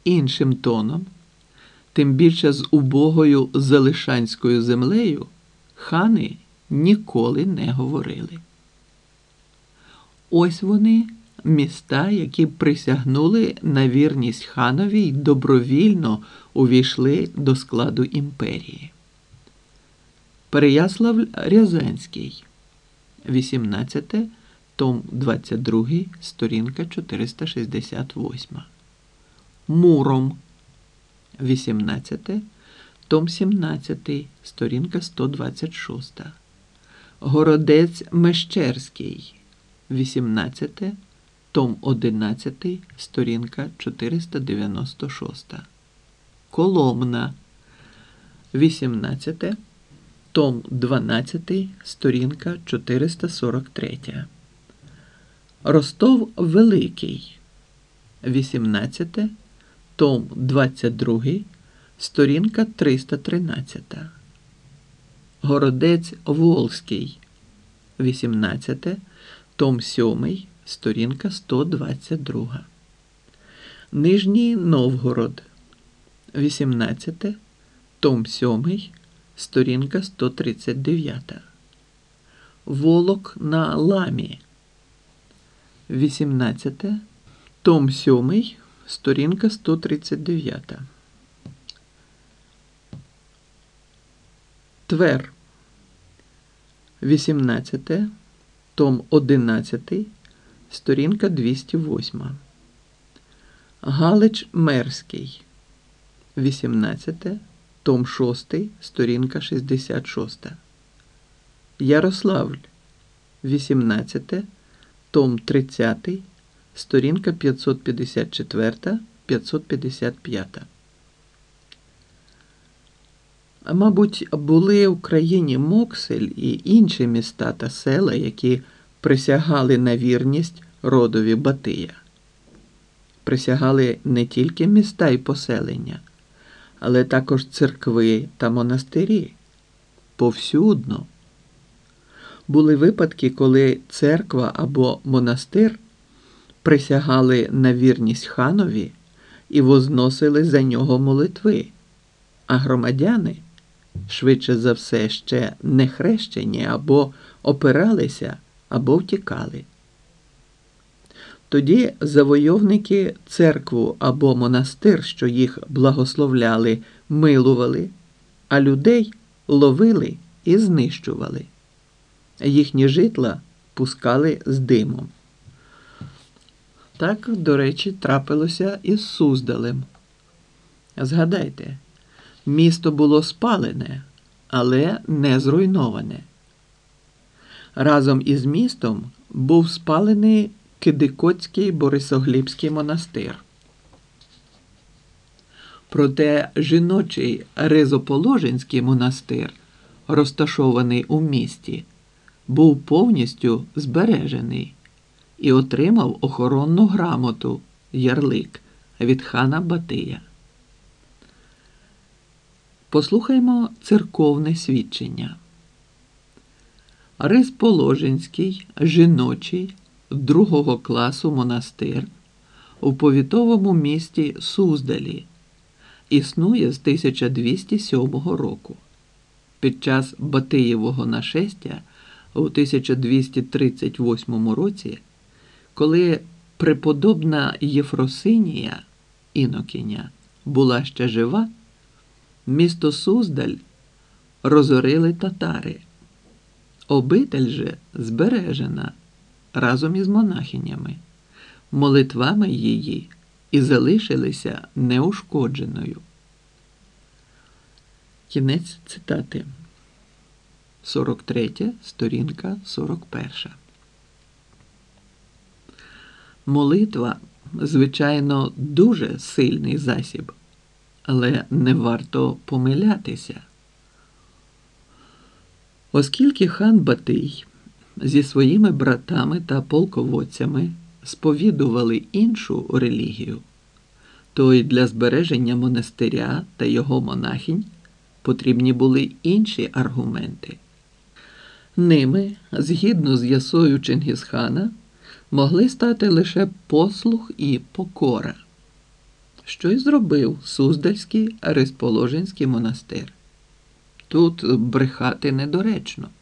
іншим тоном, тим більше з убогою залишанською землею, хани ніколи не говорили. Ось вони, міста, які присягнули на вірність ханові й добровільно увійшли до складу імперії. Переяславль-Рязанський, 18, том 22, сторінка 468. Муром, 18, том 17, сторінка 126. Городець-Мещерський, 18, том 11, сторінка 496. Коломна, 18, том 12, сторінка 443. Ростов-Великий, 18, том 22, сторінка 313. Городець-Волзький, 18, том 7, сторінка 122. Нижній Новгород, 18, том 7, сторінка 139. Волок на Ламі, 18, том 7, сторінка 139. Твер, 18, том 11, сторінка 208. Галич-Мерський, 18, том 6, сторінка 66. Ярославль, 18, том 30, сторінка 554-555. Мабуть, були в країні Моксель і інші міста та села, які присягали на вірність родові Батия. Присягали не тільки міста і поселення, але також церкви та монастирі. Повсюдно. Були випадки, коли церква або монастир присягали на вірність ханові і возносили за нього молитви, а громадяни, швидше за все, ще не хрещені або опиралися, або втікали. Тоді завойовники церкву або монастир, що їх благословляли, милували, а людей ловили і знищували. Їхні житла пускали з димом. Так, до речі, трапилося і з Суздалем. Згадайте, місто було спалене, але не зруйноване. Разом із містом був спалений Кидикоцький Борисоглібський монастир. Проте жіночий Ризоположинський монастир, розташований у місті, був повністю збережений і отримав охоронну грамоту ярлик від хана Батия. Послухаймо церковне свідчення. Ризположинський жіночий другого класу монастир у повітовому місті Суздалі існує з 1207 року. Під час Батиєвого нашестя у 1238 році, коли преподобна Єфросинія, інокиня, була ще жива, місто Суздаль розорили татари. Обитель же збережена разом із монахинями, молитвами її і залишилися неушкодженою. Кінець цитати. 43, сторінка 41. Молитва, звичайно, дуже сильний засіб, але не варто помилятися. Оскільки хан Батий зі своїми братами та полководцями сповідували іншу релігію, то й для збереження монастиря та його монахинь потрібні були інші аргументи. Ними, згідно з ясою Чингісхана, могли стати лише послух і покора. що й зробив Суздальський Ризположенський монастир. Тут брехати недоречно.